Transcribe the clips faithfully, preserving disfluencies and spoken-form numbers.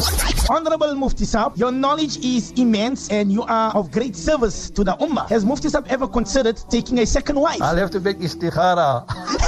Honorable Mufti Saab, your knowledge is immense and you are of great service to the Ummah. Has Mufti Saab ever considered taking a second wife? I'll have to make istikhara.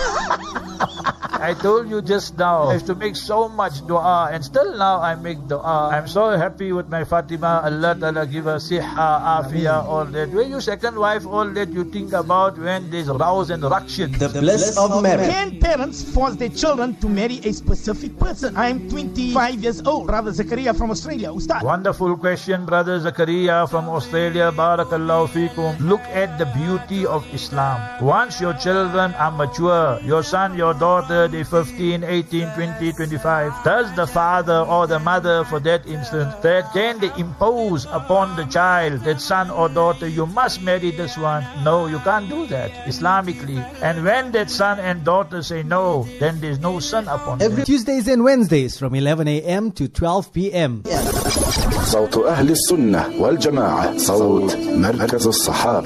I told you just now, I have to make so much dua, and still now I make dua. I'm so happy with my Fatima. Allah Ta'ala give her siha, afia, all that. When you second wife, all that you think about when there's rows and ruction. The bliss of marriage. Can parents force their children to marry a specific person? I'm twenty-five years old. Brother Zakaria from Australia. Ustad. Wonderful question, Brother Zakaria from Australia. Barakallahu feekum. Look at the beauty of Islam. Once your children are mature, your son, your daughter, they're fifteen, eighteen, twenty, twenty-five, does the father or the mother, for that instance, that can they impose upon the child, that son or daughter, you must marry this one? No, you can't do that Islamically. And when that son and daughter say no, then there's no son upon them. Every Tuesdays and Wednesdays from eleven a m to twelve p m صوت أهل السنة والجماعة صوت مركز الصحابة.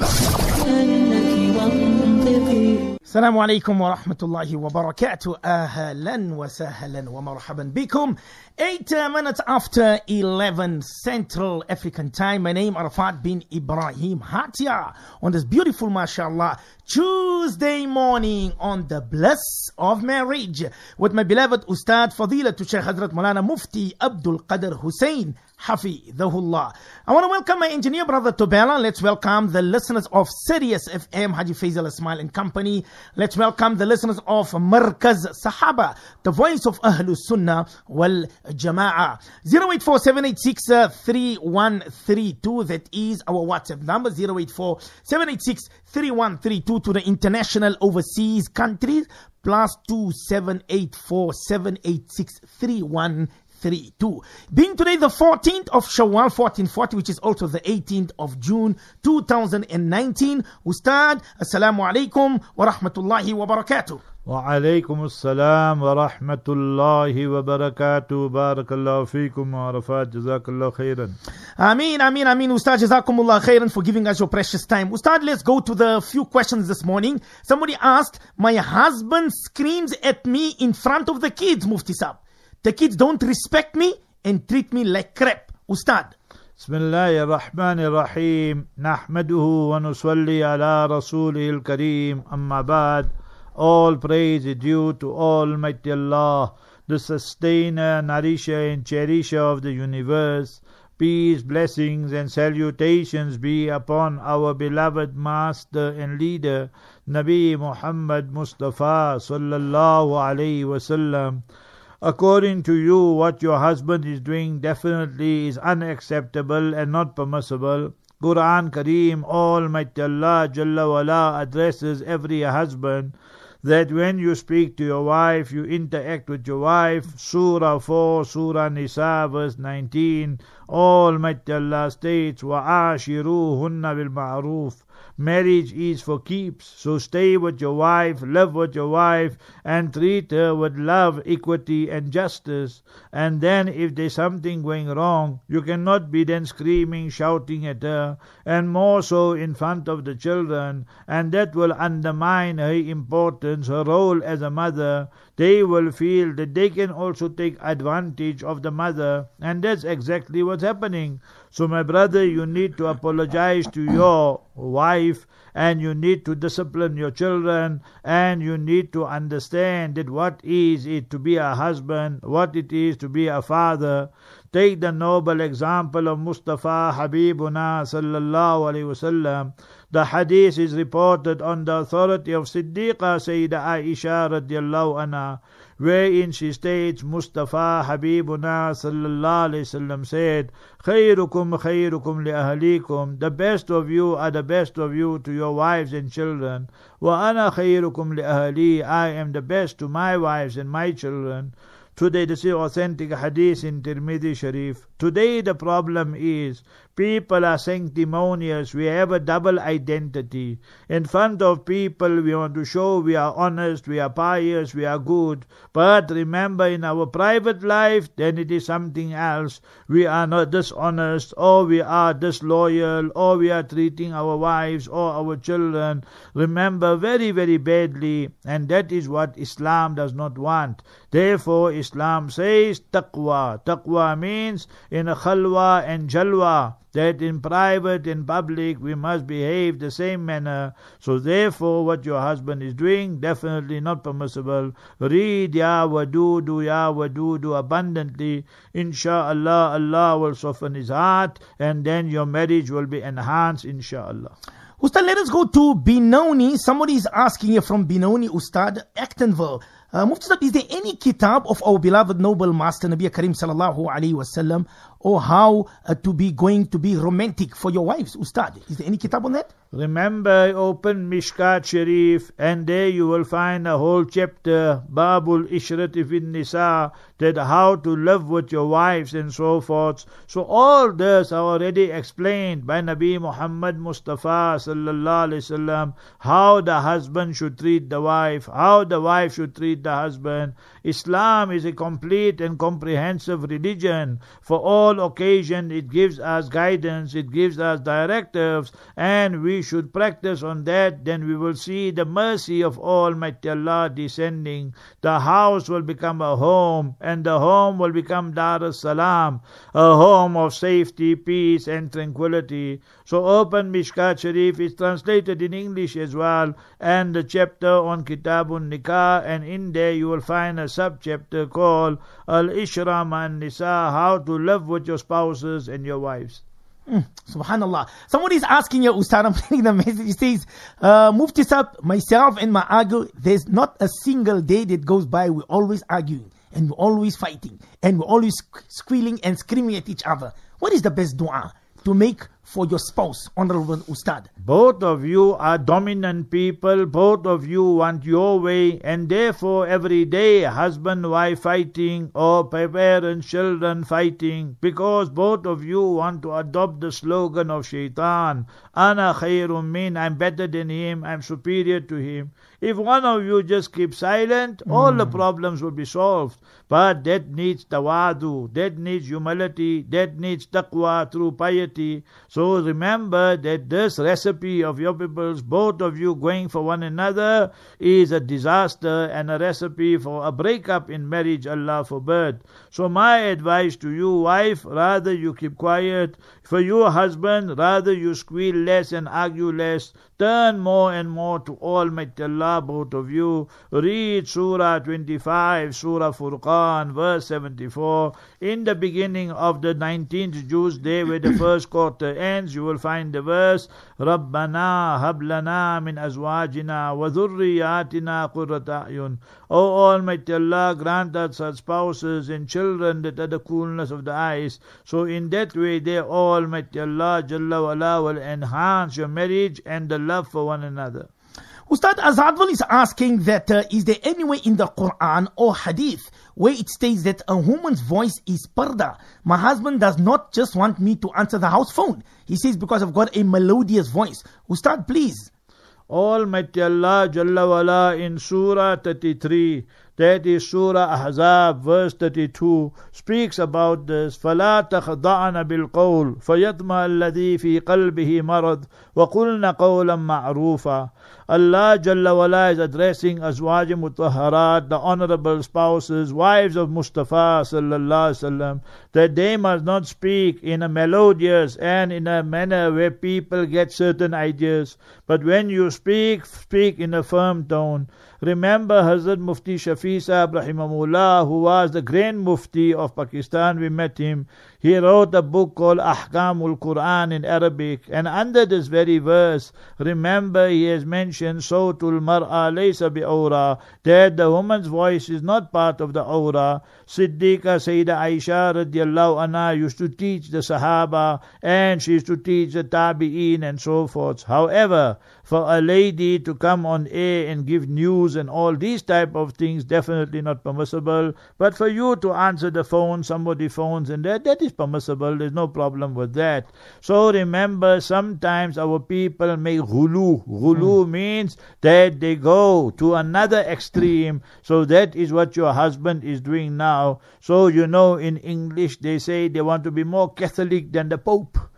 Assalamu alaikum wa rahmatullahi wa barakatuh. Ahlan wa sahlan wa marhaban bikum. Eight uh, minutes after eleven Central African Time. My name Arafat bin Ibrahim Hatia. On this beautiful, mashallah, Tuesday morning on the bliss of marriage with my beloved Ustad Fadila to Shaykh Hazrat Maulana Mufti Abdul Qadir Hussein Hafidhahullah. I want to welcome my engineer brother Tobela. Let's welcome the listeners of Sirius F M, Haji Faisal Ismail and Company. Let's welcome the listeners of Markaz Sahaba, the voice of Ahlus Sunnah wal Jama'ah. zero eight four seven eight six three one three two. That is our WhatsApp number. zero eight four seven eight six three one three two to the international overseas countries. Plus two seven eight four seven eight six three one three two. Being today the fourteenth of Shawwal fourteen forty, which is also the eighteenth of June two thousand nineteen. Ustad, Assalamu alaikum wa rahmatullahi wa barakatuh. Wa alaikum assalam wa rahmatullahi wa barakatuh. Barakallahu feekum wa Arafat. Jazakallah khairan. Ameen, ameen, ameen. Ustad, jazakumullah khairan for giving us your precious time. Ustad, let's go to the few questions this morning. Somebody asked, my husband screams at me in front of the kids, Mufti Saab. The kids don't respect me and treat me like crap. Ustad. Bismillahir Rahmanir Rahim. Nahmaduhu wa nusalli ala Rasulihil Kareem. Amma ba'd. All praise is due to Almighty Allah, the sustainer, nourisher and cherisher of the universe. Peace, blessings and salutations be upon our beloved master and leader, Nabi Muhammad Mustafa sallallahu alayhi wasallam. According to you, what your husband is doing definitely is unacceptable and not permissible. Quran Kareem, Almighty Allah Jalla wala addresses every husband that when you speak to your wife, you interact with your wife. Surah four, Surah Nisa, verse nineteen. Almighty Allah states, وَعَاشِرُوهُنَّ بِالْمَعْرُوفِ. Marriage is for keeps, so stay with your wife, live with your wife, and treat her with love, equity, and justice. And then if there's something going wrong, you cannot be then screaming, shouting at her, and more so in front of the children, and that will undermine her importance, her role as a mother. They will feel that they can also take advantage of the mother, and that's exactly what's happening. So my brother, you need to apologize to your wife, and you need to discipline your children, and you need to understand that what is it to be a husband, what it is to be a father. Take the noble example of Mustafa Habibuna sallallahu alayhi wasallam. The hadith is reported on the authority of Siddiqa Sayyida Aisha radiallahu anha, wherein she states, Mustafa Habibuna sallallahu alayhi wasallam said, Khairukum khairukum li ahlikum. The best of you are the best of you to your wives and children. Wa ana khairukum li ahli. I am the best to my wives and my children. Today, this is authentic hadith in Tirmidhi Sharif. Today the problem is, people are sanctimonious. We have a double identity. In front of people, we want to show we are honest, we are pious, we are good. But remember, in our private life, then it is something else. We are not dishonest, or we are disloyal, or we are treating our wives or our children, remember, very, very badly. And that is what Islam does not want. Therefore, Islam Islam says taqwa. Taqwa means in a khalwa and jalwa, that in private and public we must behave the same manner. So therefore what your husband is doing, definitely not permissible. Read Ya Wadudu, Ya Wadudu abundantly. Insha'Allah, Allah will soften his heart, and then your marriage will be enhanced, insha'Allah. Ustad, let us go to Benoni. Somebody is asking here from Benoni, Ustad, Actonville. Uh, Mufti Ustad, is there any kitab of our beloved noble master Nabi Karim sallallahu alayhi wasallam, or how uh, to be going to be romantic for your wives, Ustad? Is there any kitab on that? Remember, open Mishkat Sharif, and there you will find a whole chapter, Babul Ishrati fin Nisa, that how to live with your wives and so forth. So all this are already explained by Nabi Muhammad Mustafa sallallahu alaihi wasallam, how the husband should treat the wife, how the wife should treat the husband. Islam is a complete and comprehensive religion. For all occasions, it gives us guidance, it gives us directives, and we should practice on that. Then we will see the mercy of Almighty Allah descending. The house will become a home, and the home will become Dar as-Salam, a home of safety, peace and tranquility. So open Mishkat Sharif is translated in English as well, and the chapter on Kitabun Nikah, and in there you will find a subchapter called Al-Ishra Man Nisa, how to live with your spouses and your wives. Mm, Subhanallah. Somebody is asking you, Ustad, I'm reading the message. He says, uh, Mufti Sab, myself and my argue, there's not a single day that goes by we're always arguing, and we're always fighting, and we're always squealing and screaming at each other. What is the best dua to make for your spouse, Honorable Ustad? Both of you are dominant people, both of you want your way, and therefore every day husband, wife fighting, or parents, children fighting, because both of you want to adopt the slogan of shaitan, Ana khairun min, I'm better than him, I'm superior to him. If one of you just keeps silent, mm. all the problems will be solved. But that needs tawadu, that needs humility, that needs taqwa through piety. So remember that this recipe of your peoples, both of you going for one another, is a disaster and a recipe for a breakup in marriage, Allah forbid. So my advice to you, wife, rather you keep quiet. For your husband, rather you squeal less and argue less. Turn more and more to Almighty Allah, both of you. Read Surah twenty-five, Surah Furqan, verse seventy-four. In the beginning of the nineteenth juz, there where the first quarter ends, you will find the verse, Rabbana hablana min azwajina wa dhurriyatina qurrata a'yun. O Almighty Allah, grant us such spouses and children that are the coolness of the eyes. So in that way, there Almighty Allah Jalla wa Ala will enhance your marriage and the love for one another. Ustad, Azadwal is asking that uh, is there any way in the Quran or Hadith where it states that a woman's voice is parda? My husband does not just want me to answer the house phone. He says because I've got a melodious voice. Ustad, please. Almighty Allah Jalla wa Ala in Surah thirty-three, that is Surah Ahzab, verse thirty-two, speaks about this. فَلَا تَخْضَعْنَ بِالْقَوْلِ فَيَطْمَعَ الَّذِي فِي قَلْبِهِ مَرَضٌ وَقُلْنَ قَوْلًا مَعْرُوفًا. Allah Jalla wa Ala is addressing Azwaj Mutahharat, the honorable spouses, wives of Mustafa sallallahu alaihi wasallam, that they must not speak in a melodious and in a manner where people get certain ideas. But when you speak, speak in a firm tone. Remember Hazrat Mufti Shafi Sahib Rahimahullah, who was the Grand Mufti of Pakistan, we met him. He wrote a book called Ahkamul Quran in Arabic, and under this very verse, remember he has mentioned Sawtul Mar'a laysa bi awra, that the woman's voice is not part of the awra. Siddiqa Sayyida Aisha radiallahu anha used to teach the Sahaba, and she used to teach the Tabi'een and so forth. However, for a lady to come on air and give news and all these type of things, definitely not permissible. But for you to answer the phone, somebody phones and that, that is permissible. There's no problem with that. So remember, sometimes our people make ghulu. Ghulu mm. means that they go to another extreme. So that is what your husband is doing now. So you know, in English they say they want to be more Catholic than the Pope.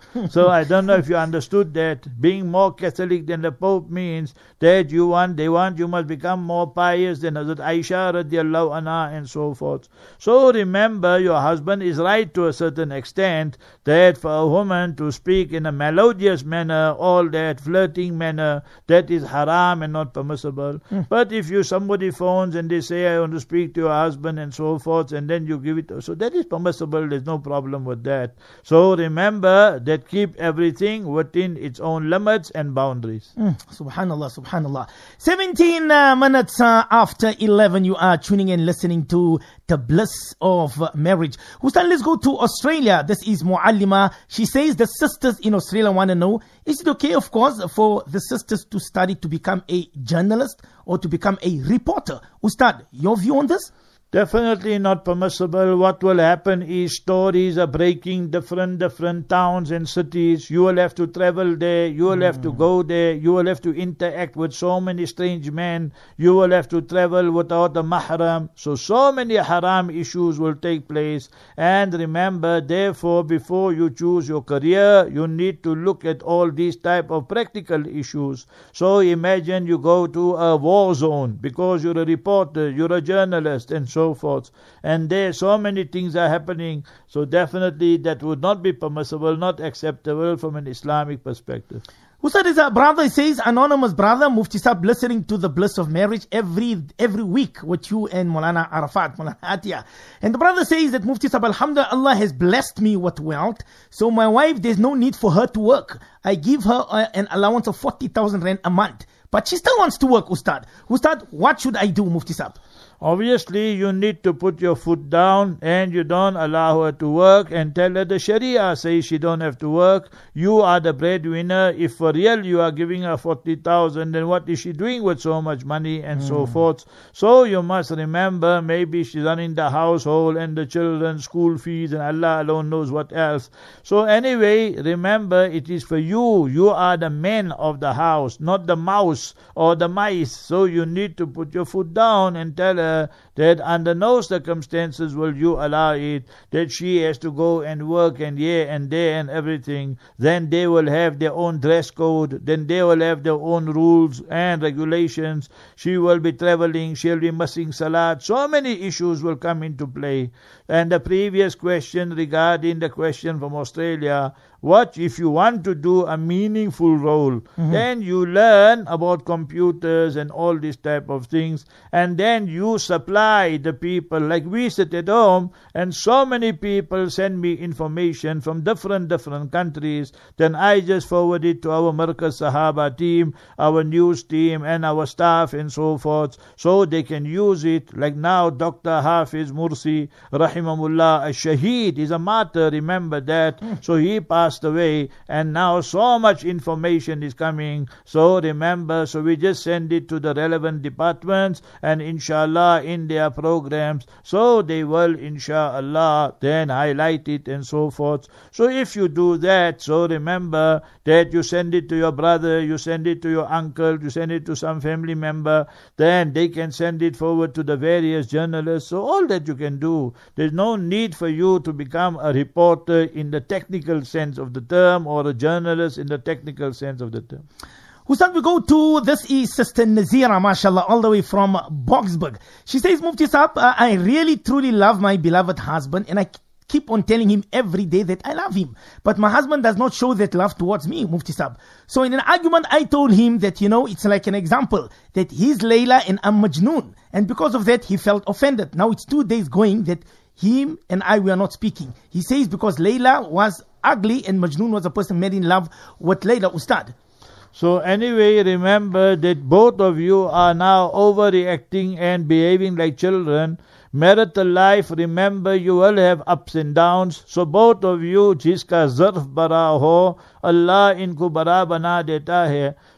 So I don't know if you understood that. Being more Catholic than the Pope means that you want, they want you must become more pious than Hazrat Aisha radiallahu anha and so forth. So remember, your husband is right to a certain extent that for a woman to speak in a melodious manner, all that flirting manner, that is haram and not permissible. Mm. But if you somebody phones and they say, I want to speak to your husband and so forth, and then you give it, so that is permissible. There's no problem with that. So remember that keep everything within its own limits and boundaries. Mm. Subhanallah, subhanallah. seventeen uh, minutes uh, after eleven, you are tuning in, listening to The Bliss of uh, Marriage. Hustan, let's go to Australia. This is Muallima. She says the sisters in Australia want to know, is it okay, of course, for the sisters to study to become a journalist or to become a reporter? Ustad, your view on this? Definitely not permissible. What will happen is stories are breaking different, different towns and cities. You will have to travel there. You will mm. have to go there. You will have to interact with so many strange men. You will have to travel without a mahram. So, so many haram issues will take place. And remember, therefore, before you choose your career, you need to look at all these type of practical issues. So, imagine you go to a war zone because you're a reporter, you're a journalist, and so so forth, and there so many things are happening, so definitely that would not be permissible, not acceptable from an Islamic perspective. Ustad, is a brother, says, anonymous brother, Mufti Sahib, listening to The Bliss of Marriage every every week with you and Maulana Arafat, Maulana Atia. And the brother says that Mufti Sahib, alhamdulillah, Allah has blessed me with wealth, so my wife, there's no need for her to work. I give her uh, an allowance of forty thousand rand a month, but she still wants to work, Ustad. Ustad, what should I do, Mufti Sahib? Obviously, you need to put your foot down and you don't allow her to work and tell her the Sharia says she don't have to work. You are the breadwinner. If for real you are giving her forty thousand, then what is she doing with so much money and mm. so forth? So you must remember, maybe she's running the household and the children's school fees and Allah alone knows what else. So anyway, remember, it is for you. You are the man of the house, not the mouse or the mice. So you need to put your foot down and tell her that under no circumstances will you allow it, that she has to go and work and here and there and everything. Then they will have their own dress code, then they will have their own rules and regulations. She will be traveling, she'll be missing salat. So many issues will come into play. And the previous question regarding the question from Australia, what if you want to do a meaningful role? Mm-hmm. Then you learn about computers and all these type of things, and then you supply the people. Like we sit at home and so many people send me information from different different countries, then I just forward it to our Markaz Sahaba team, our news team and our staff and so forth, so they can use it. Like now Doctor Hafiz Mursi rahimahullah, a shaheed, is a martyr, remember that. Mm. So he passed away, and now so much information is coming. So remember, so we just send it to the relevant departments, and inshallah in their programs, so they will inshallah then highlight it and so forth. So if you do that, so remember that you send it to your brother, you send it to your uncle, you send it to some family member, then they can send it forward to the various journalists. So all that you can do. There's no need for you to become a reporter in the technical sense of the term, or a journalist in the technical sense of the term. Ustad, we go to, this is Sister Nazira, mashallah, all the way from Boxburg. She says, Mufti Sahib, uh, I really truly love my beloved husband, and I keep on telling him every day that I love him. But my husband does not show that love towards me, Mufti Sahib. So in an argument, I told him that, you know, it's like an example, that he's Layla and I'm Majnoon. And because of that, he felt offended. Now it's two days going that him and I were not speaking. He says because Layla was ugly and Majnoon was a person made in love with Layla, Ustad. So anyway, remember that both of you are now overreacting and behaving like children. Marital life, remember, you will have ups and downs. So both of you, jiska zarf bara ho, Allah inko bara bana deta hai.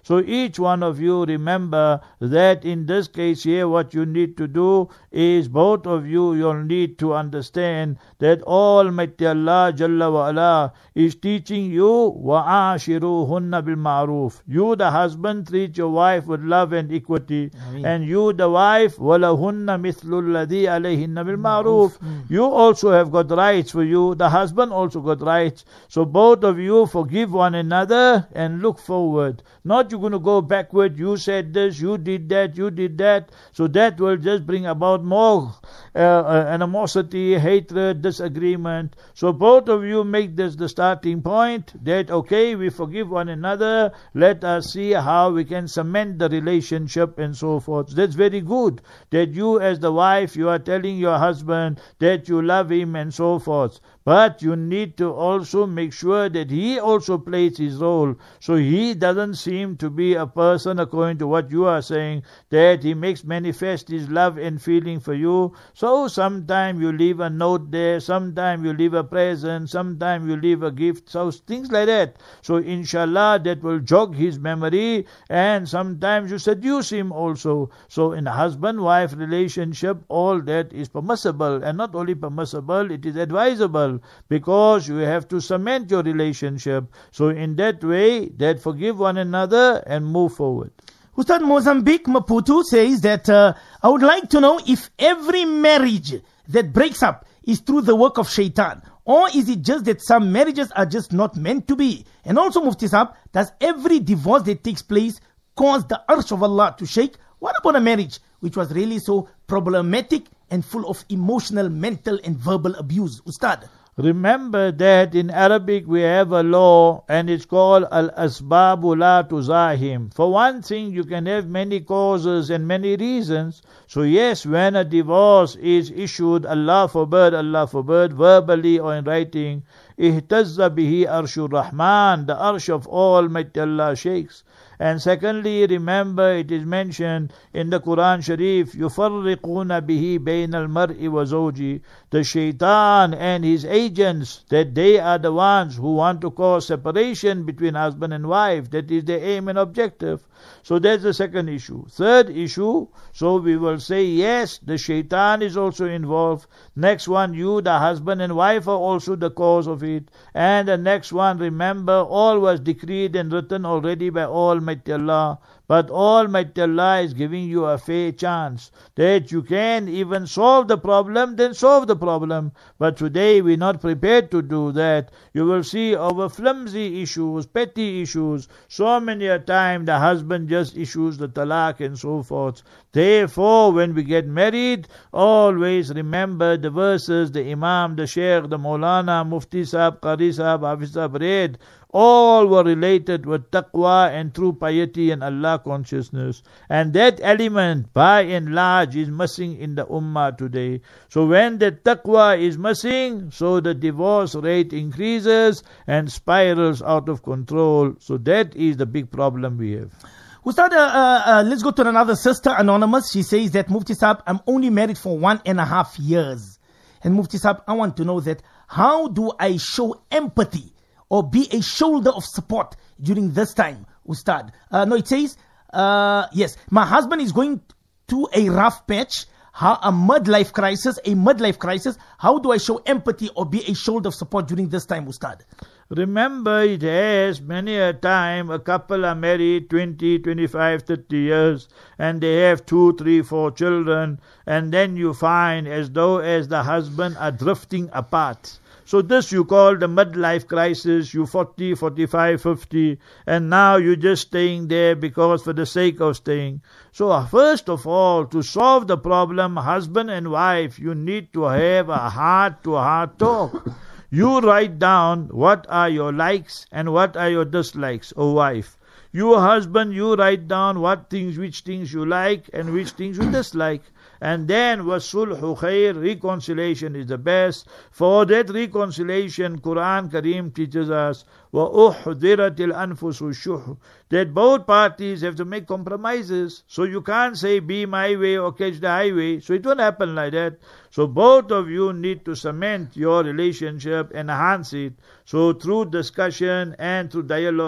So each one of you remember that in this case here what you need to do is both of you, you'll need to understand that Almighty Allah Jalla wa Ala is teaching you وَعَاشِرُوهُنَّ بِالْمَعْرُوفِ. You the husband treat your wife with love and equity. Ameen. And you the wife وَلَهُنَّ مِثْلُ الَّذِي عَلَيْهِنَّ بِالْمَعْرُوفِ. You also have got rights for you. The husband also got rights. So both of you forgive one another and look forward. Not you're going to go backward. You said this, you did that, you did that. So that will just bring about more uh, uh, animosity, hatred, disagreement. So both of you make this the starting point that, okay, we forgive one another. Let us see how we can cement the relationship and so forth. That's very good that you as the wife, you are telling your husband that you love him and so forth. But you need to also make sure that he also plays his role. So he doesn't seem to be a person, according to what you are saying, that he makes manifest his love and feeling for you. So sometime you leave a note there, sometime you leave a present, sometime you leave a gift, so things like that. So inshallah that will jog his memory, and sometimes you seduce him also. So in a husband-wife relationship, all that is permissible, and not only permissible, it is advisable, because you have to cement your relationship. So in that way, that forgive one another and move forward. Ustad, Mozambique Maputo says that uh, I would like to know if every marriage that breaks up is through the work of shaitan, or is it just that some marriages are just not meant to be? And also, Mufti Saab, does every divorce that takes place cause the arsh of Allah to shake? What about a marriage which was really so problematic and full of emotional, mental and verbal abuse? Ustad. Remember that in Arabic we have a law, and it's called al-asbabu la tuzahim. For one thing, you can have many causes and many reasons. So yes, when a divorce is issued, Allah forbid, Allah forbid, verbally or in writing, ihtazza bihi arshur rahman, the arsh of Almighty Allah shakes. And secondly, remember it is mentioned in the Quran Sharif, يُفَرِّقُونَ بِهِ بَيْنَ الْمَرْءِ وَزَوْجِهِ. The shaitan and his agents, that they are the ones who want to cause separation between husband and wife. That is their aim and objective. So that's the second issue. Third issue, so we will say yes, the shaitan is also involved. Next one, you, the husband and wife, are also the cause of it. And the next one, remember, all was decreed and written already by Almighty Allah. But Almighty Allah is giving you a fair chance that you can even solve the problem, then solve the problem. But today we're not prepared to do that. You will see over flimsy issues, petty issues, so many a time the husband just issues the talaq and so forth. Therefore, when we get married, always remember the verses the Imam, the Sheikh, the Maulana, Mufti Sahab, Qari Sahab, Hafiz Sahab read. All were related with taqwa and true piety and Allah consciousness. And that element, by and large, is missing in the ummah today. So when the taqwa is missing, so the divorce rate increases and spirals out of control. So that is the big problem we have. Ustad, uh, uh, uh, let's go to another sister, Anonymous. She says that, Mufti Saab, I'm only married for one and a half years. And Mufti Saab, I want to know that, how do I show empathy or be a shoulder of support during this time, Ustad? Uh, no, it says, uh, yes, my husband is going to a rough patch, how, a midlife crisis, a midlife crisis. How do I show empathy or be a shoulder of support during this time, Ustad? Remember, it has many a time a couple are married twenty, twenty-five, thirty years, and they have two, three, four children, and then you find as though as the husband are drifting apart. So this you call the midlife crisis. You forty, forty-five, fifty, and now you're just staying there because for the sake of staying. So first of all, to solve the problem, husband and wife, you need to have a heart-to-heart talk. You write down what are your likes and what are your dislikes, O wife. You husband, you write down what things, which things you like and which things you dislike. And then wasulhu khair, reconciliation is the best. For that reconciliation, Quran Kareem teaches us wa uhdiratil anfusu shuh, that both parties have to make compromises. So you can't say be my way or catch the highway. So it won't happen like that. So both of you need to cement your relationship, enhance it. So through discussion and through dialogue.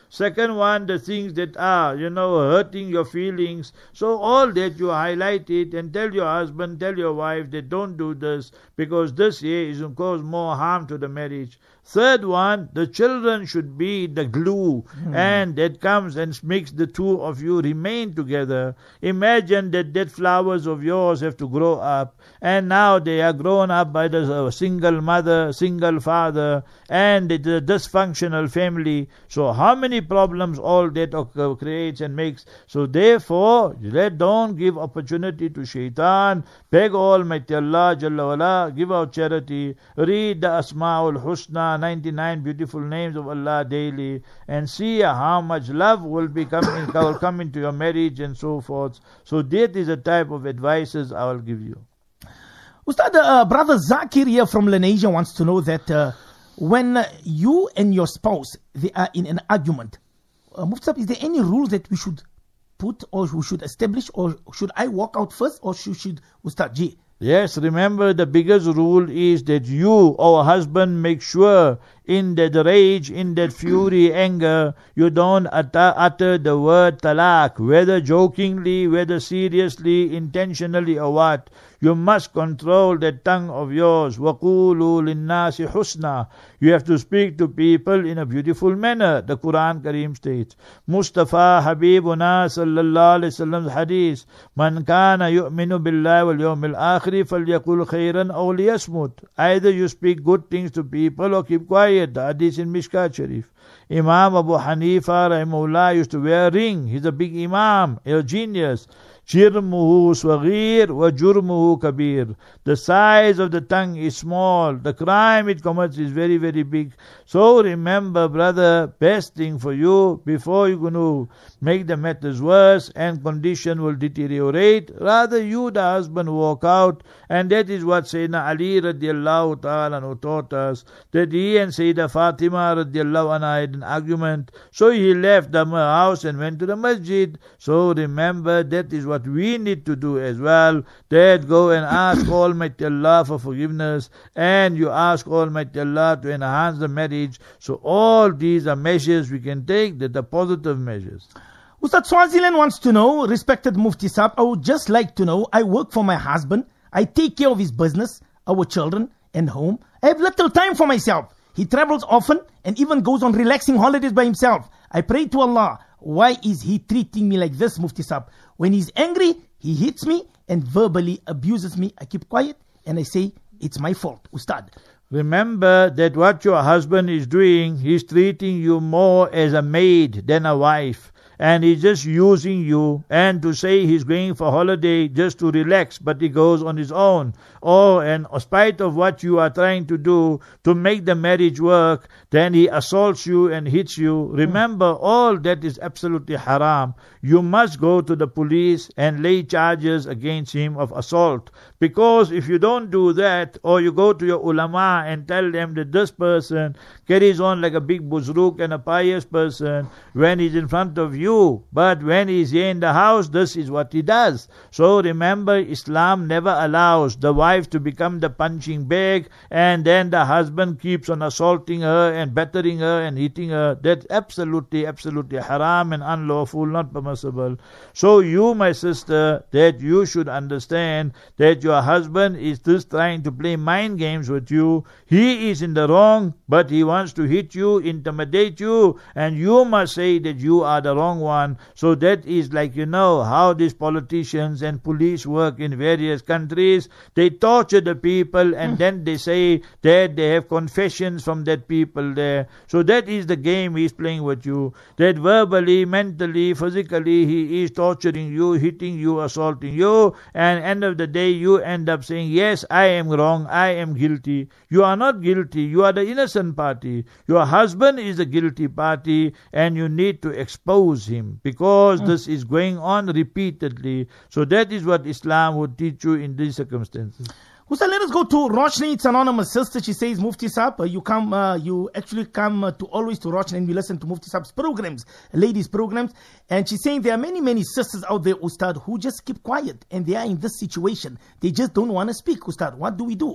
Second one, the things that are, you know, hurting your feelings. So all that you highlight it and tell your husband, tell your wife that don't do this, because this here is going to cause more harm to the marriage. Third one, the children should be the glue, hmm. and that comes and makes the two of you remain together. Imagine that that flowers of yours have to grow up, and now they are grown up by the uh, single mother, single father, and it's a dysfunctional family. So how many problems all that uh, creates and makes? So therefore, let don't give opportunity to shaitan. Beg Almighty Allah Jalla wala, give out charity, read the Asma'ul Husna, ninety-nine beautiful names of Allah daily, and see how much love will be coming, will come into your marriage and so forth. So that is a type of advices I will give you. Ustad, uh, brother Zakir here from Lenasia wants to know that uh, when uh, you and your spouse they are in an argument, uh, Mufti Sahib, is there any rules that we should put or we should establish, or should I walk out first, or should, should Ustad G? Yes, remember the biggest rule is that you, our husband, make sure in that rage, in that fury, anger, you don't utter, utter the word talaq, whether jokingly, whether seriously, intentionally or what. You must control that tongue of yours. وَقُولُوا لِلنَّاسِ حُسْنًا. You have to speak to people in a beautiful manner. The Quran Kareem states, Mustafa Habibuna sallallahu alayhi wasallam's hadith, Man kana yu'minu billahi wal yawmil akhiri falyaqul khayran aw liyasmut. Either you speak good things to people or keep quiet. The hadith in Mishkat Sharif. Imam Abu Hanifa rahimahullah used to wear a ring. He's a big imam, a genius. Jirmuhu swagir wa jurmuhu kabir. The size of the tongue is small. The crime it commits is very, very big. So remember, brother, best thing for you, before you're going to make the matters worse and condition will deteriorate, rather you, the husband, walk out. And that is what Sayyidina Ali radiallahu ta'ala anhu taught us, that he and Sayyidah Fatima radiallahu anha had an argument. So he left the house and went to the masjid. So remember, that is what What we need to do as well, that go and ask Almighty Allah for forgiveness, and you ask Almighty Allah to enhance the marriage. So all these are measures we can take, that are positive measures. Ustad, Swaziland wants to know, respected Mufti Sahib, I would just like to know, I work for my husband, I take care of his business, our children and home. I have little time for myself. He travels often and even goes on relaxing holidays by himself. I pray to Allah, why is he treating me like this, Mufti Sahib? When he's angry, he hits me and verbally abuses me. I keep quiet and I say, it's my fault, Ustad. Remember that what your husband is doing, he's treating you more as a maid than a wife. And he's just using you, and to say he's going for holiday just to relax, but he goes on his own. Oh, and in spite of what you are trying to do to make the marriage work, then he assaults you and hits you. Remember, all that is absolutely haram. You must go to the police and lay charges against him of assault. Because if you don't do that, or you go to your ulama and tell them that this person carries on like a big buzruk and a pious person when he's in front of you, You, but when he's here in the house, this is what he does. So remember, Islam never allows the wife to become the punching bag, and then the husband keeps on assaulting her and battering her and hitting her. That's absolutely, absolutely haram and unlawful, not permissible. So you, my sister, that you should understand that your husband is just trying to play mind games with you. He is in the wrong, but he wants to hit you, intimidate you, and you must say that you are the wrong one. So that is like, you know, how these politicians and police work in various countries. They torture the people and then they say that they have confessions from that people there. So that is the game he's playing with you. That verbally, mentally, physically, he is torturing you, hitting you, assaulting you, and end of the day you end up saying, yes, I am wrong, I am guilty. You are not guilty, you are the innocent party. Your husband is the guilty party, and you need to expose him, because mm. this is going on repeatedly. So that is what Islam would teach you in these circumstances. Ustad, let us go to Roshni. It's anonymous sister. She says, Mufti Sahib, uh, you come, uh, you actually come uh, to always to Roshni, and we listen to Mufti Sahib's programs, ladies programs. And she's saying there are many, many sisters out there, Ustad, who just keep quiet, and they are in this situation. They just don't want to speak, Ustad. What do we do?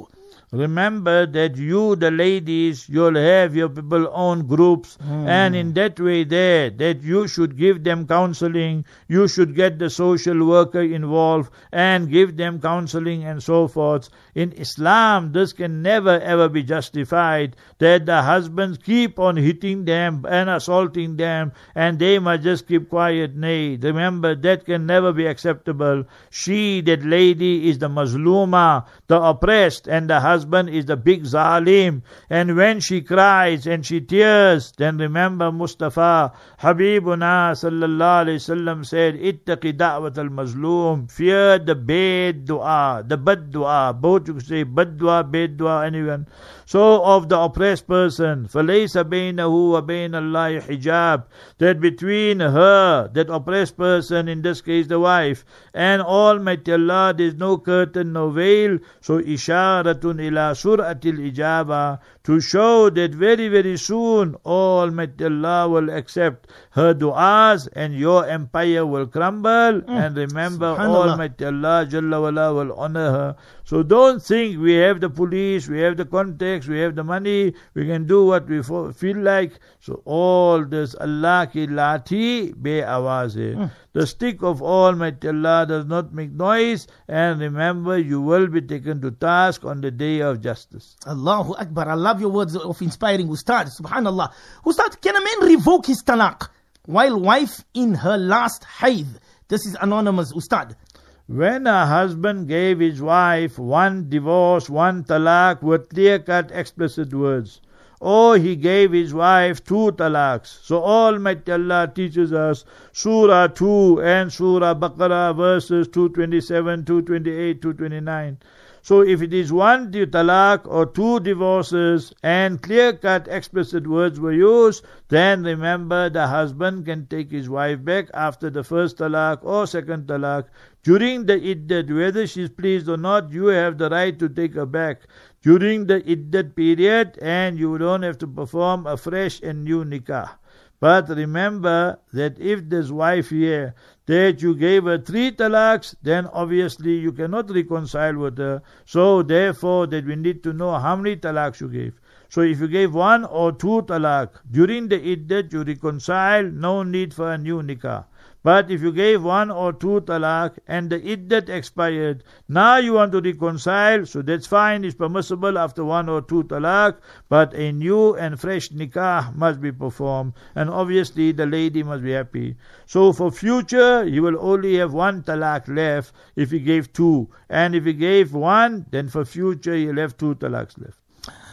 remember that you, the ladies, you'll have your people own groups, mm. and in that way there, that you should give them counseling, you should get the social worker involved and give them counseling and so forth. In Islam, this can never ever be justified, that the husbands keep on hitting them and assaulting them and they must just keep quiet. Nay, remember, that can never be acceptable. She, that lady, is the mazluma, the oppressed, and the husband is the big zalim. And when she cries and she tears, then remember Mustafa, Habibuna sallallahu alayhi wasallam said, ittaqi da'wat al-mazlum, fear the bad dua, the bad dua, both you say bad dua, bad dua, anyone. So of the oppressed person, فَلَيْسَ بَيْنَهُ وَبَيْنَ اللَّهِ حِجَابٌ, that between her, that oppressed person, in this case the wife, and Almighty Allah, there is no curtain, no veil. So isharatun ila suratil ijaba, to show that very very soon Almighty Allah will accept her du'as and your empire will crumble. Mm. And remember, Almighty Allah Jalla wala will honor her. So don't think we have the police, we have the contacts, we have the money, we can do what we feel like. So all this Allah ki lati be awaz hai. Mm. The stick of Almighty Allah does not make noise, and remember, you will be taken to task on the day of justice. Allahu Akbar. I love your words of inspiring, Ustad. Subhanallah. Ustad, can a man revoke his talaq while wife in her last haid? This is anonymous, Ustad. When a husband gave his wife one divorce, one talaq with clear-cut explicit words, or he gave his wife two talaqs. So Almighty Allah teaches us Surah two and Surah Baqarah verses two twenty-seven, two twenty-eight, two twenty-nine. So if it is one talaq or two divorces and clear-cut explicit words were used, then remember the husband can take his wife back after the first talaq or second talaq. During the iddat, whether she is pleased or not, you have the right to take her back during the iddat period, and you don't have to perform a fresh and new nikah. But remember that if this wife here, that you gave her three talaqs, then obviously you cannot reconcile with her. So therefore that we need to know how many talaqs you gave. So if you gave one or two talaq, during the iddat you reconcile, no need for a new nikah. But if you gave one or two talaq and the iddat expired, now you want to reconcile, so that's fine, it's permissible after one or two talaq, but a new and fresh nikah must be performed, and obviously the lady must be happy. So for future, you will only have one talaq left if he gave two, and if he gave one, then for future you'll have two talaqs left.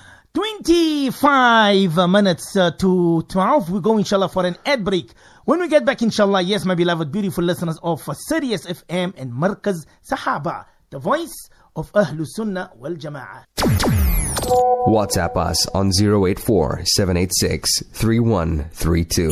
twenty-five minutes uh, to twelve. We go inshallah for an ad break. When we get back inshallah, yes my beloved beautiful listeners of uh, Sirius F M and Markaz Sahaba, the voice of Ahlus Sunnah wal Jama'ah. WhatsApp us on zero eight four, seven eight six, three one three two.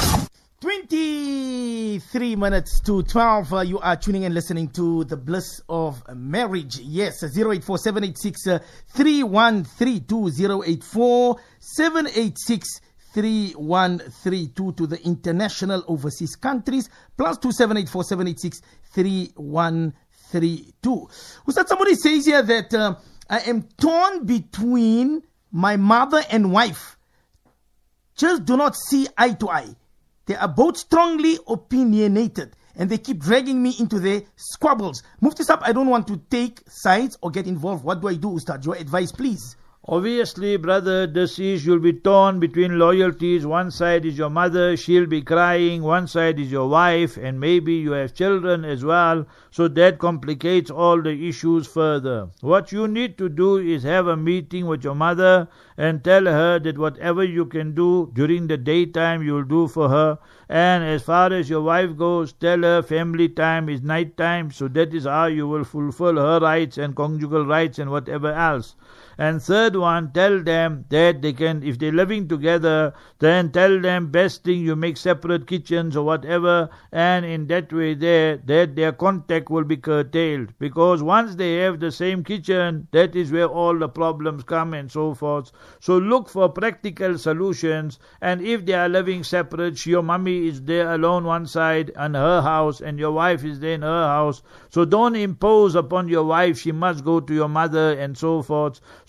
twenty-three minutes to twelve. Uh, you are tuning and listening to The Bliss of Marriage. Yes, zero eight four, seven eight six, three one three two. zero eight four, seven eight six, three one three two to the international overseas countries. Plus two seven eight four, seven eight six, three one three two. Ustad, somebody says here that uh, I am torn between my mother and wife. Just do not see eye to eye. They are both strongly opinionated and they keep dragging me into their squabbles. Mufti Sahab, I don't want to take sides or get involved. What do I do, Ustad? Your advice, please. Obviously, brother, this is, you'll be torn between loyalties. One side is your mother, she'll be crying. One side is your wife, and maybe you have children as well. So that complicates all the issues further. What you need to do is have a meeting with your mother and tell her that whatever you can do during the daytime, you'll do for her. And as far as your wife goes, tell her family time is night time. So that is how you will fulfill her rights and conjugal rights and whatever else. And third one, tell them that they can, if they're living together, then tell them best thing you make separate kitchens or whatever, and in that way there, that their contact will be curtailed. Because once they have the same kitchen, that is where all the problems come and so forth. So look for practical solutions, and if they are living separate, your mommy is there alone one side in her house, and your wife is there in her house. So don't impose upon your wife, she must go to your mother and so forth.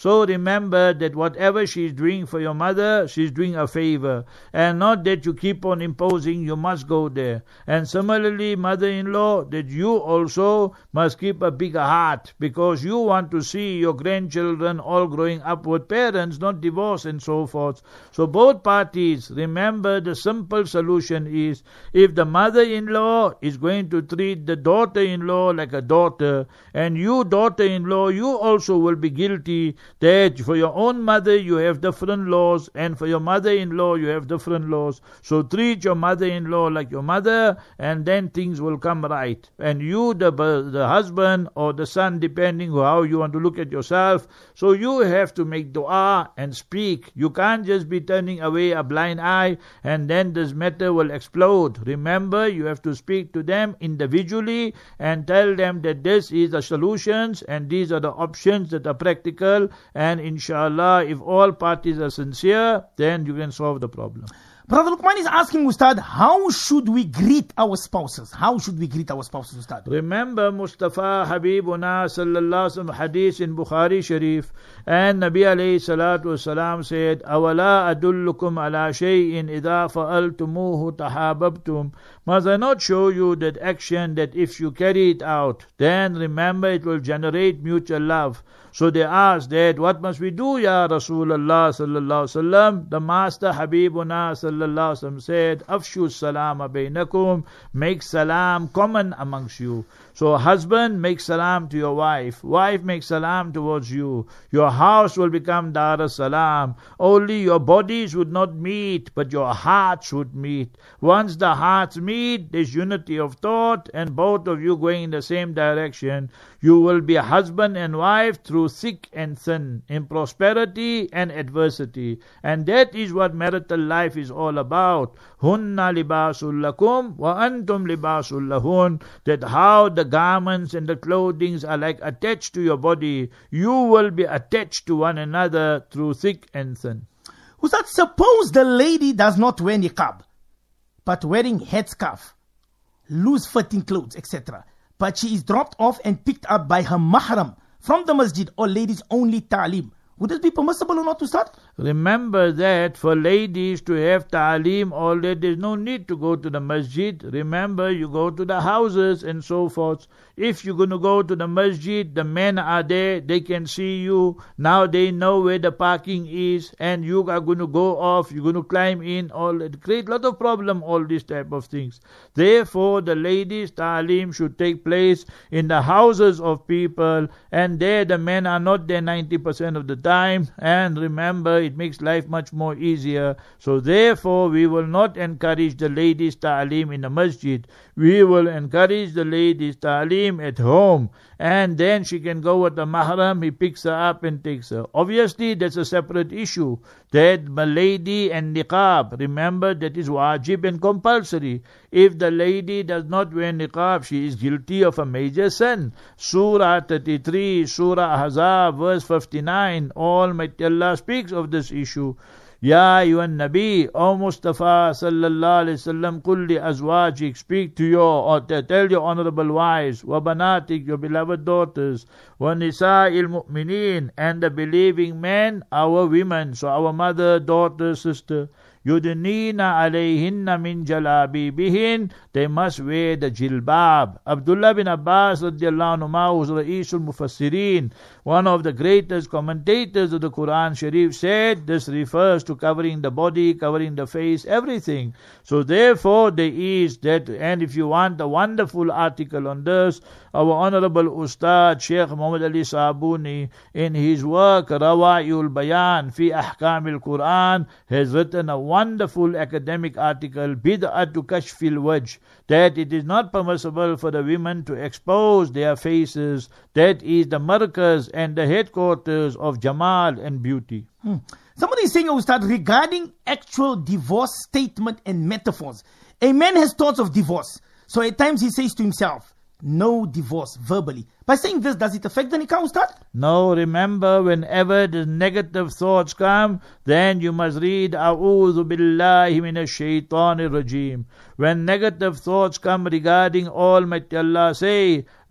So remember that whatever she is doing for your mother, she is doing a favor, and not that you keep on imposing you must go there. And similarly, mother-in-law, that you also must keep a bigger heart, because you want to see your grandchildren all growing up with parents, not divorce and so forth. So both parties, remember the simple solution is, if the mother-in-law is going to treat the daughter-in-law like a daughter, and you daughter-in-law, you also will be guilty that for your own mother you have different laws, and for your mother-in-law you have different laws. So treat your mother-in-law like your mother, and then things will come right. And you, the, the husband or the son, depending on how you want to look at yourself, so you have to make dua and speak. You can't just be turning away a blind eye, and then this matter will explode. Remember, you have to speak to them individually and tell them that this is the solutions and these are the options that are practical, and inshallah, if all parties are sincere, then you can solve the problem. Brother Luqman is asking, Ustad, how should we greet our spouses? How should we greet our spouses, Ustad? Remember Mustafa Habibuna sallallahu alaihi wasallam hadith in Bukhari Sharif, and Nabi alayhi salatu wasalam said, Awala adullukum ala shay'in idha fa'altumuhu tahababtum. Must I not show you that action that if you carry it out, then remember it will generate mutual love. So they asked that, what must we do, Ya Rasulullah sallallahu alaihi wasallam? The Master Habibuna sallallahu alaihi wasallam said, Afshu salama bainakum, make salam common amongst you. So husband, make salam to your wife. Wife, make salam towards you. Your house will become Dar salam. Only your bodies would not meet, but your hearts would meet. Once the hearts meet, there's unity of thought, and both of you going in the same direction. You will be a husband and wife through thick and thin, in prosperity and adversity. And that is what marital life is all about. Hunna libasul lakum wa antum libasul lahun. That how the garments and the clothing are like attached to your body, you will be attached to one another through thick and thin. Ustad, suppose the lady does not wear niqab, but wearing headscarf, loose-fitting clothes, et cetera, but she is dropped off and picked up by her mahram from the masjid or ladies only ta'lim. Would this be permissible or not, Ustad? Remember that for ladies to have ta'aleem, all that, there's no need to go to the masjid. Remember, you go to the houses and so forth. If you're going to go to the masjid, the men are there, they can see you. Now they know where the parking is, and you are going to go off, you're going to climb in, all it create a lot of problem, all these type of things. Therefore, the ladies' ta'aleem should take place in the houses of people, and there the men are not there ninety percent of the time. And remember, it makes life much more easier. So therefore, we will not encourage the ladies' ta'aleem in the masjid. We will encourage the ladies' ta'aleem at home, and then she can go with the mahram, he picks her up and takes her. Obviously, that's a separate issue. That lady and niqab, remember, that is wajib and compulsory. If the lady does not wear niqab, she is guilty of a major sin. Surah thirty-three, Surah Ahzab, verse fifty-nine, Almighty Allah speaks of this issue. Ya ayyuhan Nabi, O Mustafa sallallahu alayhi wasallam, kulli azwajik, speak to your, or tell your honorable wives, wa banatik, your beloved daughters, wa nisa'il mu'mineen, and the believing men, our women, so our mother, daughter, sister, yudnina alayhinna min jalabibihin, they must wear the jilbab. Abdullah bin Abbas radiallahu anhu, who's Ra'isul Mufassirin, one of the greatest commentators of the Quran Sharif, said this refers to covering the body, covering the face, everything. So therefore there is that, and if you want a wonderful article on this, our honorable Ustad Sheikh Muhammad Ali Sabuni, in his work Rawaiul Bayan fi Ahkamil Quran, has written a wonderful academic article, Bid'atu Kashfil Wajh, that it is not permissible for the women to expose their faces. That is the markaz and the headquarters of Jamal and beauty. Hmm. Somebody is saying, Ustad, regarding actual divorce statement and metaphors. A man has thoughts of divorce, so at times he says to himself, no divorce, verbally. By saying this, does it affect the nikah, Ustad? No, remember, whenever the negative thoughts come, then you must read A'udhu billahi minash shaitanir rajim. When negative thoughts come regarding Almighty Allah, say,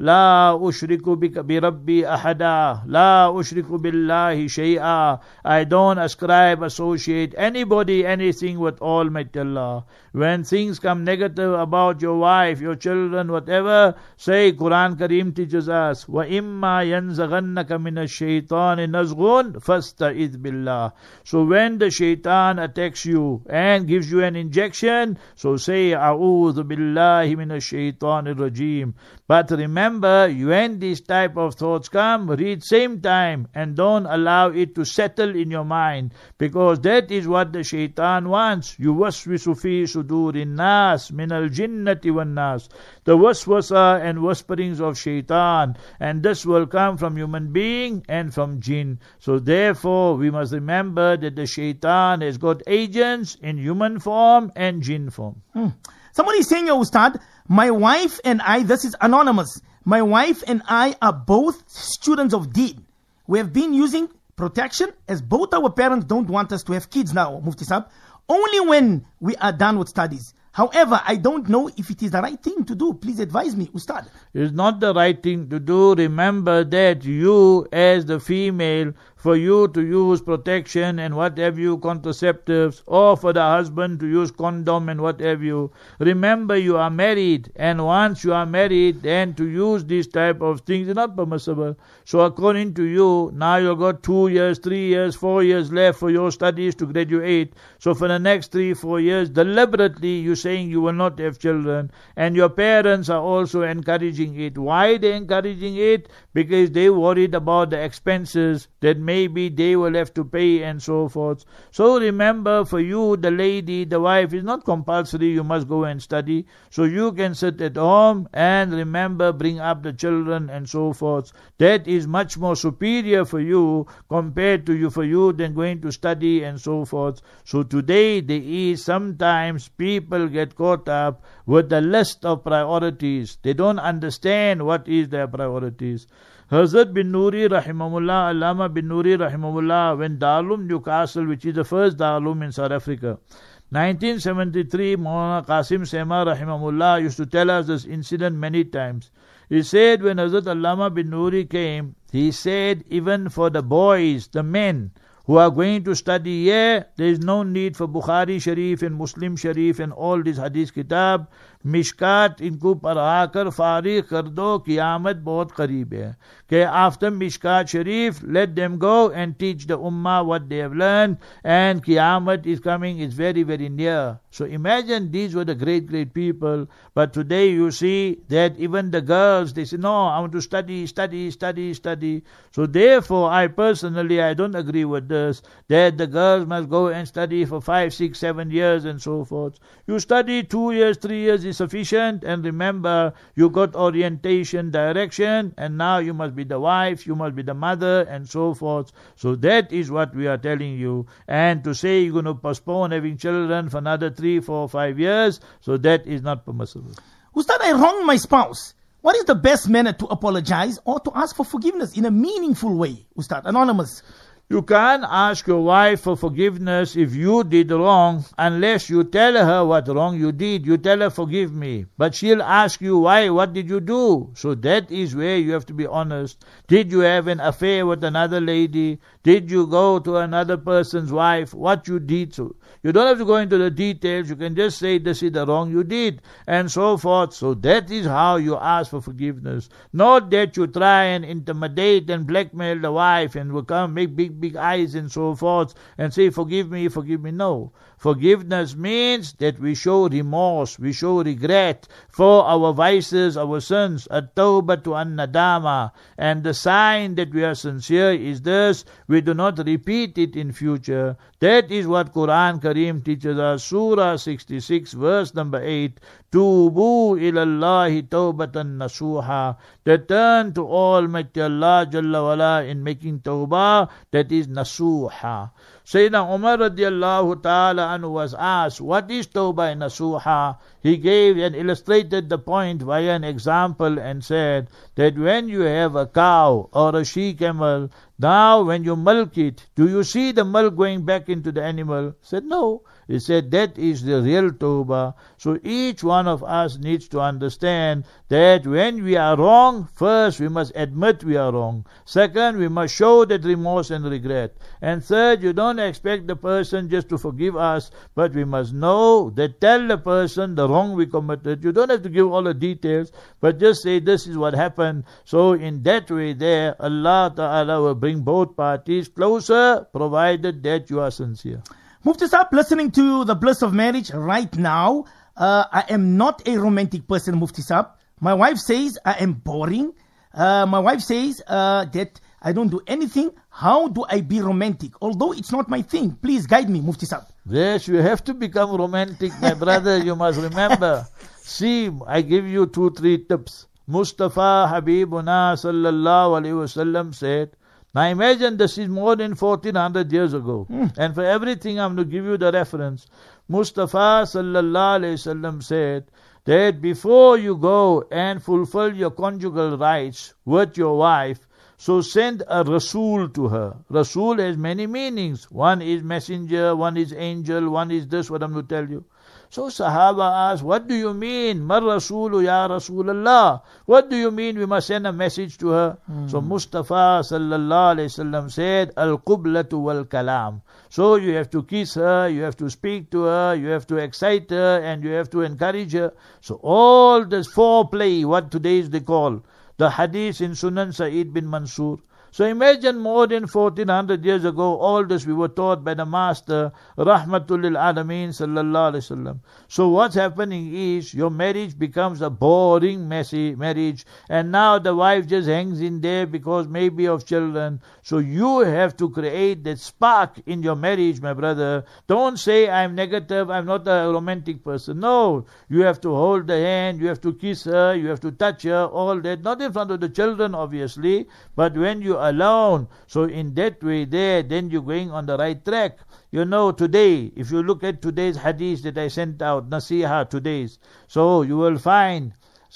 La ushriku bi rabbi ahada. La ushriku billahi shay'a. I don't ascribe, associate anybody, anything with Almighty Allah. When things come negative about your wife, your children, whatever, say Quran Kareem teaches us, Wa imma yanzaghannaka minash shaitani nazghun fasta'idh billah. So when the shaitan attacks you and gives you an injection, so say A'udhu billahi minash shaitanir rajim. But remember, when these type of thoughts come, read same time and don't allow it to settle in your mind, because that is what the shaitan wants. Yuwaswisu fi sudurin nas min al jinnati wan nas. The waswasa and whisperings of shaitan, and this will come from human being and from jinn. So therefore we must remember that the shaitan has got agents in human form and jinn form. Hmm. Somebody is saying, Ustad, my wife and I, this is anonymous, my wife and I are both students of Deen. We have been using protection as both our parents don't want us to have kids now, Mufti Sahib, only when we are done with studies. However, I don't know if it is the right thing to do. Please advise me, Ustad. It's not the right thing to do. Remember that you, as the female, for you to use protection and what have you, contraceptives, or for the husband to use condom and what have you. Remember, you are married, and once you are married, then to use these type of things is not permissible. So according to you, now you've got two years, three years, four years left for your studies to graduate. So for the next three, four years, deliberately you saying you will not have children, and your parents are also encouraging it. Why they encouraging it? Because they worried about the expenses that maybe they will have to pay and so forth. So remember, for you, the lady, the wife, is not compulsory you must go and study. So you can sit at home and remember, bring up the children and so forth. That is much more superior for you compared to you for you than going to study and so forth. So today there is sometimes people get caught up with the list of priorities. They don't understand what is their priorities. Hazrat bin Nuri rahimahullah, Allama bin Nuri rahimahullah, when Darulum Newcastle, which is the first Darulum in South Africa, nineteen seventy-three, Maulana Qasim Sema rahimahullah used to tell us this incident many times. He said when Hazrat Allama bin Nuri came, he said even for the boys, the men, who are going to study here, there is no need for Bukhari Sharif and Muslim Sharif and all this Hadith Kitab. Mishkat इनको पढ़ाकर फारिग कर दो, क़यामत बहुत करीब है. Okay, after Mishkat Sharif, let them go and teach the Ummah what they have learned, and Qiyamah is coming, it's very, very near. So imagine these were the great, great people, but today you see that even the girls, they say, no, I want to study, study, study, study. So therefore, I personally, I don't agree with this, that the girls must go and study for five, six, seven years and so forth. You study two years, three years is sufficient, and remember, you got orientation, direction, and now you must be the wife, you must be the mother, and so forth. So that is what we are telling you. And to say you're going to postpone having children for another three, four, five years, so that is not permissible. Ustad, I wronged my spouse. What is the best manner to apologize or to ask for forgiveness in a meaningful way, Ustad? Anonymous. You can't ask your wife for forgiveness if you did wrong unless you tell her what wrong you did. You tell her, forgive me. But she'll ask you, why? What did you do? So that is where you have to be honest. Did you have an affair with another lady? Did you go to another person's wife? What you did? So you don't have to go into the details. You can just say, this is the wrong you did, and so forth. So that is how you ask for forgiveness. Not that you try and intimidate and blackmail the wife and will come make big big eyes and so forth and say, forgive me, forgive me. No. Forgiveness means that we show remorse, we show regret for our vices, our sins, at-tawbatu an-nadama. And the sign that we are sincere is this: we do not repeat it in future. That is what Quran Kareem teaches us. Surah sixty-six, verse number eight. Tubu ilallahi tawbatan nasuha. That turn to Almighty Allah Jalla wala in making tawbah, that is nasuha. Sayyidina Umar radiallahu ta'ala anhu was asked, what is Tawbah Nasuha? He gave and illustrated the point via an example and said that when you have a cow or a she-camel, now when you milk it, do you see the milk going back into the animal? He said, no. He said that is the real Tawbah. So each one of us needs to understand that when we are wrong, first we must admit we are wrong. Second, we must show that remorse and regret. And third, you don't expect the person just to forgive us, but we must know that tell the person the wrong we committed. You don't have to give all the details, but just say this is what happened. So in that way there, Allah Ta'ala will bring both parties closer, provided that you are sincere. Mufti Saab, listening to the bliss of marriage right now. Uh, I am not a romantic person, Mufti Saab. My wife says I am boring. Uh, my wife says uh, that I don't do anything. How do I be romantic? Although it's not my thing. Please guide me, Mufti Saab. Yes, you have to become romantic, my brother. You must remember. See, I give you two, three tips. Mustafa Habibuna sallallahu alaihi wasallam said, now imagine this is more than fourteen hundred years ago. Mm. And for everything I'm going to give you the reference. Mustafa sallallahu alayhi wasallam said that before you go and fulfill your conjugal rights with your wife, so send a Rasul to her. Rasul has many meanings. One is messenger, one is angel, one is this, what I'm going to tell you. So Sahaba asked, what do you mean? Mar Rasulu ya Rasulallah. What do you mean we must send a message to her? Mm. So Mustafa sallallahu alayhi wasallam said, Al-Qublatu wal-Kalam. So you have to kiss her, you have to speak to her, you have to excite her, and you have to encourage her. So all this foreplay, what today they call, the hadith in Sunan Sa'id bin Mansur. So imagine more than fourteen hundred years ago, all this we were taught by the Master, Rahmatul lil Alameen sallallahu alayhi wasallam. So what's happening is, your marriage becomes a boring, messy marriage, and now the wife just hangs in there because maybe of children. So you have to create that spark in your marriage, my brother. Don't say, I'm negative, I'm not a romantic person. No, you have to hold the hand, you have to kiss her, you have to touch her, all that. Not in front of the children, obviously, but when you alone. So in that way there, then you're going on the right track. You know, today, if you look at today's hadith that I sent out, Nasiha today's, so you will find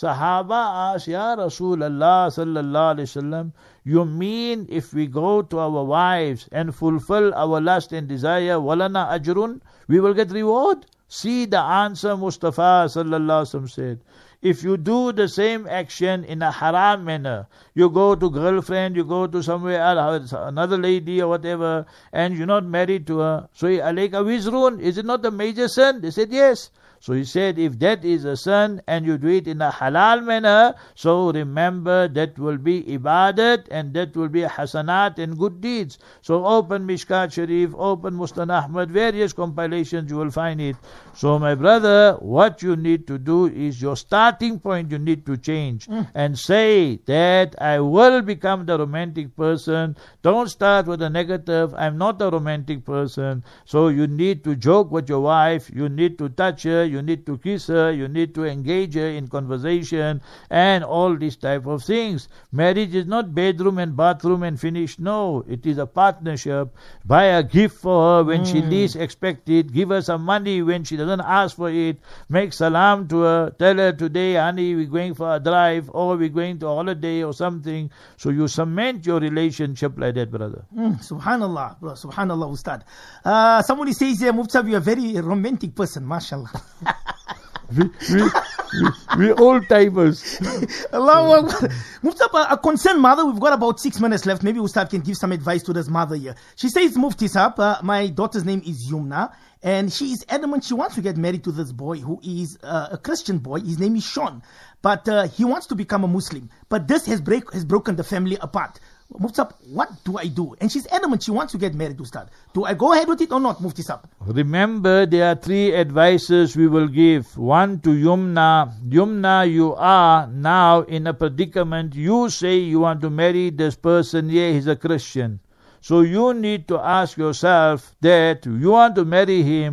Sahaba asked, Ya Rasulullah sallallahu alayhi wasallam, you mean if we go to our wives and fulfill our lust and desire, walana ajrun, we will get reward? See the answer Mustafa sallallahu alayhi wasallam said. If you do the same action in a haram manner, you go to girlfriend, you go to somewhere else, another lady or whatever, and you're not married to her, so alayka wizrun, is it not a major sin? They said yes. So he said, if that is a sin and you do it in a halal manner, so remember that will be ibadat and that will be hasanat and good deeds. So open Mishkat Sharif, open Mustan Ahmad, various compilations you will find it. So my brother, what you need to do is your starting point you need to change mm. and say that I will become the romantic person. Don't start with a negative, I'm not a romantic person. So you need to joke with your wife, you need to touch her, you need to kiss her, you need to engage her in conversation and all these type of things. Marriage is not bedroom and bathroom and finish. No, it is a partnership. Buy a gift for her when mm. she least expects it. Give her some money when she doesn't ask for it. Make salam to her. Tell her today, honey, we're going for a drive or we're going to a holiday or something. So you cement your relationship like that, brother. Mm, Subhanallah, bro. Subhanallah, Ustad. Uh, somebody says here, Mufti, you're a very romantic person, mashallah. we, we, we, we old timers. Allah, Mufti, a concerned mother, we've got about six minutes left. Maybe Ustad can give some advice to this mother here. She says, Mufti Saab, uh, my daughter's name is Yumna, and she is adamant she wants to get married to this boy who is uh, a Christian boy. His name is Sean, but uh, he wants to become a Muslim. But this has, break, has broken the family apart. Mufti Saab, what do I do? And she's adamant she wants to get married, Ustad. Do I go ahead with it or not, Mufti Saab? Remember, there are three advices we will give. One to Yumna. Yumna, you are now in a predicament. You say you want to marry this person. Yeah, he's a Christian. So you need to ask yourself that you want to marry him,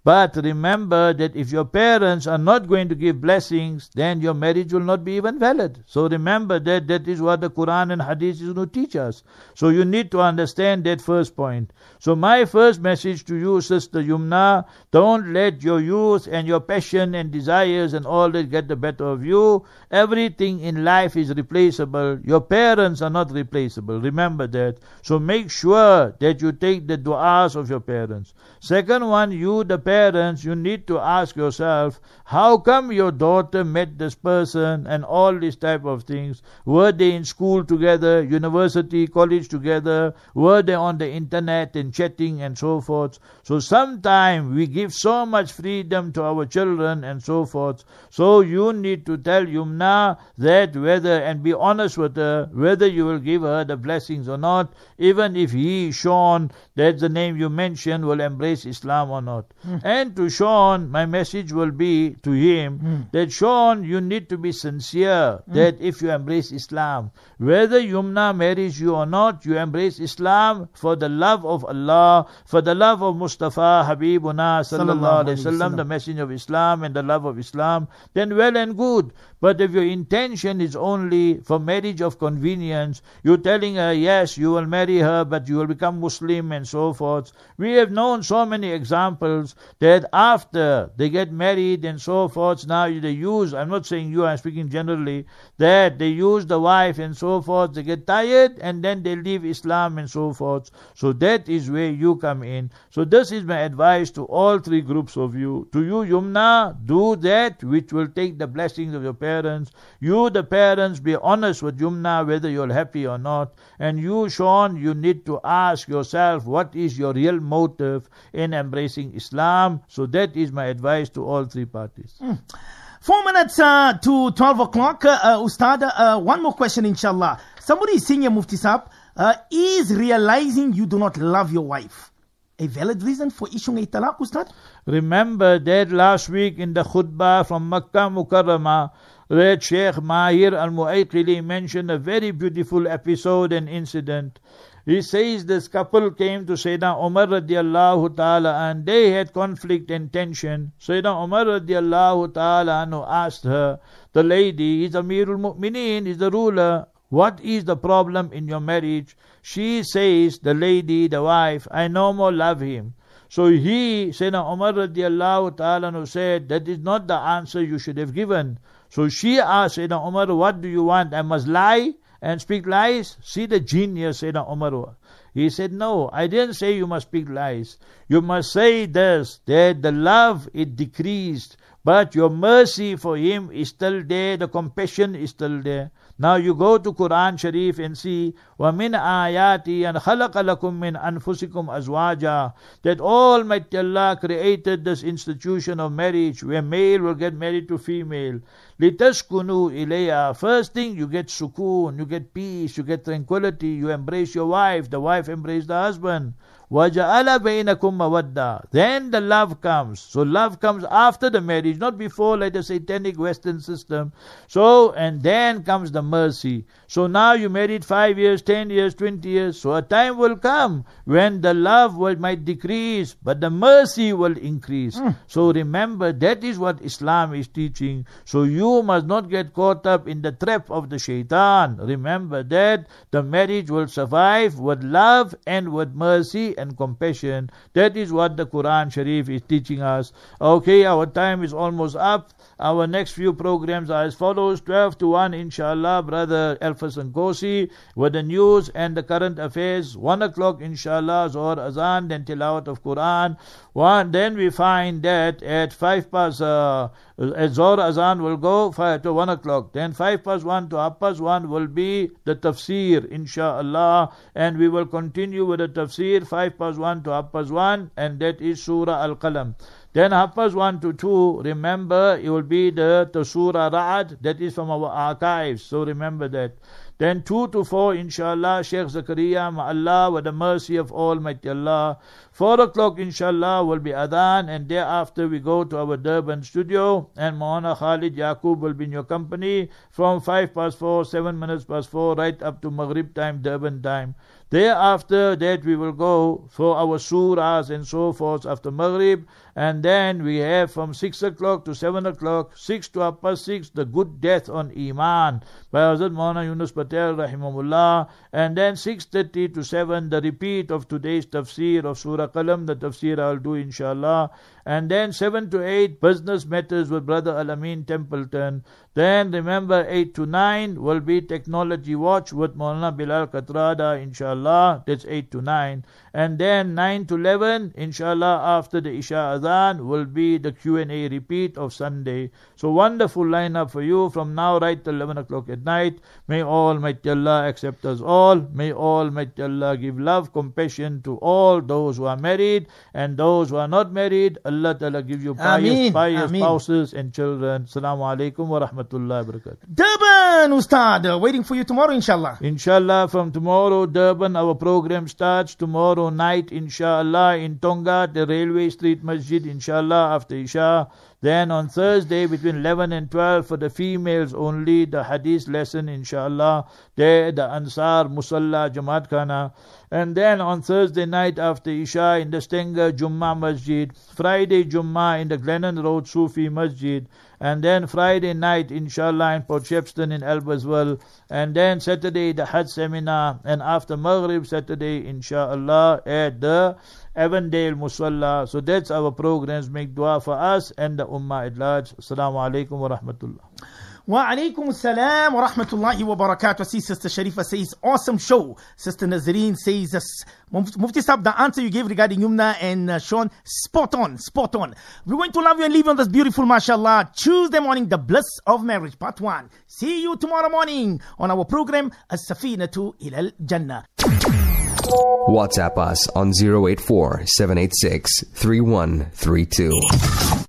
But remember that if your parents are not going to give blessings, then your marriage will not be even valid. So remember that that is what the Quran and Hadith is going to teach us. So you need to understand that first point. So my first message to you, Sister Yumna, don't let your youth and your passion and desires and all that get the better of you. Everything in life is replaceable. Your parents are not replaceable. Remember that. So make sure that you take the du'as of your parents. Second one, you the parents, you need to ask yourself, how come your daughter met this person and all these type of things? Were they in school together, university, college together? Were they on the internet and chatting and so forth? So sometimes we give so much freedom to our children and so forth. So you need to tell Yumna that whether, and be honest with her, whether you will give her the blessings or not, even if he, Sean, that's the name you mentioned, will embrace Islam or not. Mm. And to Sean, my message will be to him mm. that Sean, you need to be sincere mm. that if you embrace Islam, whether Yumna marries you or not, you embrace Islam for the love of Allah, for the love of Mustafa Habibuna sallallahu alaihi wasallam, the messenger of Islam, and the love of Islam, then well and good. But if your intention is only for marriage of convenience, you're telling her, yes, you will marry her, but you will become Muslim and so forth. We have known so many examples that after they get married and so forth, now they use, I'm not saying you, I'm speaking generally, that they use the wife and so forth, they get tired and then they leave Islam and so forth. So that is where you come in. So this is my advice to all three groups of you. To you, Yumna, do that which will take the blessings of your parents. You, the parents, be honest with Yumna whether you're happy or not. And you, Sean, you need to ask yourself what is your real motive in embracing Islam. So that is my advice to all three parties. Mm. Four minutes uh, to twelve o'clock. Uh, uh, Ustad, uh, one more question, inshallah. Somebody is saying, Mufti Saab, uh, is realizing you do not love your wife a valid reason for issuing a talaq, Ustad? Remember that last week in the khutbah from Makkah Mukarramah, that Sheikh Mahir Al-Mu'ayqili mentioned a very beautiful episode and incident. He says this couple came to Sayyidina Umar radiallahu ta'ala and they had conflict and tension. Sayyidina Umar radiallahu ta'ala anhu asked her, the lady, is Amirul Mu'mineen, is the ruler, what is the problem in your marriage? She says, the lady, the wife, I no more love him. So he, Sayyidina Umar radiallahu ta'ala anhu said, that is not the answer you should have given. So she asked Sayyidina Umar, what do you want? I must lie and speak lies? See the genius, Sayyidina Umar. He said, no, I didn't say you must speak lies. You must say this, that the love, it decreased, but your mercy for him is still there, the compassion is still there. Now you go to Quran Sharif and see, وَمِنْ آيَاتِ أَنْ خَلَقَ لَكُم مِّنْ أَنفُسِكُمْ أَزْوَاجًا, that Almighty Allah created this institution of marriage where male will get married to female. لِتَسْكُنُوا إِلَيْهَا. First thing, you get sukoon, you get peace, you get tranquility, you embrace your wife, the wife embrace the husband. وَجَعَلَ بَيْنَكُمْ مَوَدَّةً. Then the love comes. So love comes after the marriage, not before, like the satanic Western system. So, and then comes the mercy. So now you married five years, ten years, twenty years. So a time will come when the love will might decrease, but the mercy will increase. Mm. So remember, that is what Islam is teaching. So you must not get caught up in the trap of the shaitan. Remember that the marriage will survive with love and with mercy and compassion. That is what the Quran Sharif is teaching us. Okay, our time is almost up. Our next few programs are as follows. twelve to one, inshallah, Brother Elfasan Kosi with the news and the current affairs. one o'clock, inshallah, Zohar Azan, then Tilawat of Quran. One, then we find that at five past, uh, at Zohar Azan will go five to one o'clock. Then five past one to half past one will be the tafsir, inshallah. And we will continue with the tafsir, five past one to half past one, and that is Surah Al-Qalam. Then half past one to two, remember, it will be the, the Surah Ra'ad, that is from our archives, so remember that. Then two to four, inshallah, Sheikh Zakaria, ma'allah, with the mercy of Almighty Allah. Four o'clock, inshallah, will be Adhan, and thereafter we go to our Durban studio, and Maulana Khalid Yaqub will be in your company from five past four, seven minutes past four, right up to Maghrib time, Durban time. Thereafter that we will go for our surahs and so forth after Maghrib. And then we have from six o'clock to seven o'clock, six to half past six, the good death on Iman by Hazrat Maulana Yunus Patel Rahimahullah. And then six thirty to seven, the repeat of today's tafsir of Surah Qalam, the tafsir I'll do inshallah. And then seven to eight, business matters with Brother Al-Amin Templeton. Then remember eight to nine will be Technology Watch with Maulana Bilal Katrada inshallah. That's eight to nine. And then nine to eleven, inshallah, after the Isha Adhan will be the Q and A repeat of Sunday. So wonderful lineup for you from now right till eleven o'clock at night. May Almighty Allah accept us all. May Almighty Allah give love, compassion to all those who are married and those who are not married. Allah Ta'ala give you pious, Ameen. pious Ameen. spouses and children. Assalamu alaikum wa rahmatullahi wa barakatuh. Durban, Ustad, uh, waiting for you tomorrow, inshallah. Inshallah, from tomorrow, Durban, our program starts tomorrow night, inshallah, in Tonga, the Railway Street Masjid, inshallah, after Isha. Then on Thursday, between eleven and twelve, for the females only, the Hadith lesson, inshallah. There, the Ansar Musalla Jamaat Khana. And then on Thursday night after Isha, in the Stenger Jummah Masjid. Friday Jummah in the Glennon Road Sufi Masjid. And then Friday night, inshallah, in Port Shepston in Albaswell. And then Saturday, the Hajj seminar. And after Maghrib, Saturday, inshallah, at the Avondale Musalla. So that's our programs. Make dua for us and the Ummah at large. Assalamu alaikum wa rahmatullah. Wa alaikum assalam wa rahmatullahi wa barakatuh. See, Sister Sharifa says, awesome show. Sister Nazreen says, uh, Mufti Sahab, the answer you gave regarding Yumna and uh, Sean, spot on, spot on. We're going to love you and leave you on this beautiful, mashallah, Tuesday morning, the bliss of marriage, part one. See you tomorrow morning on our program, As-Safinatu Ilal Jannah. WhatsApp us on zero eight four, seven eight six, three one three two.